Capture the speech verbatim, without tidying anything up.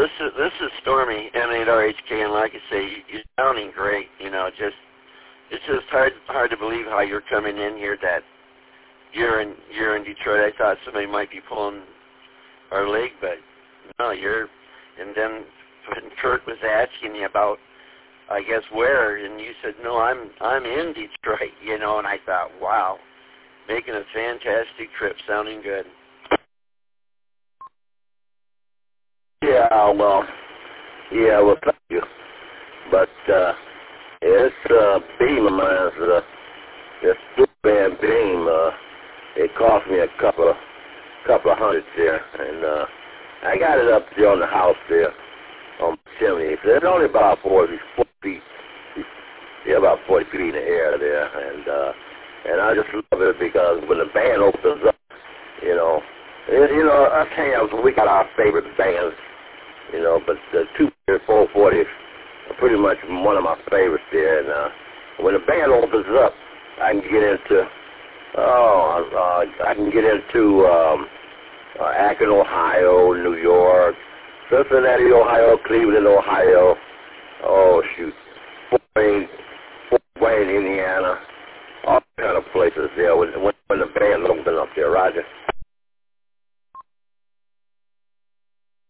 this is this is Stormy, M eight R H K, and like I say, you, you're sounding great. You know, just it's just hard hard to believe how you're coming in here. That you're in you're in Detroit. I thought somebody might be pulling our leg, but no, you're. And then when Kurt was asking you about, I guess where, and you said, no, I'm I'm in Detroit. You know, and I thought, wow, making a fantastic trip, sounding good. Yeah, well, yeah, well, thank you. But uh, this uh, beam of mine, uh, this band beam, uh, it cost me a couple of couple of hundreds there, and uh, I got it up there on the house there on the chimney. It's only about forty, forty feet, yeah, about forty feet in the air there, and uh, and I just love it because when the band opens up, you know, it, you know, us hams, we got our favorite bands. You know, but the two four forty is pretty much one of my favorites there. And uh, when the band opens up, I can get into, oh, uh, I can get into um, uh, Akron, Ohio, New York, Cincinnati, Ohio, Cleveland, Ohio. Oh shoot, Fort Wayne, Fort Wayne, Indiana, all kind of places there. When when, when the band opens up there, Roger.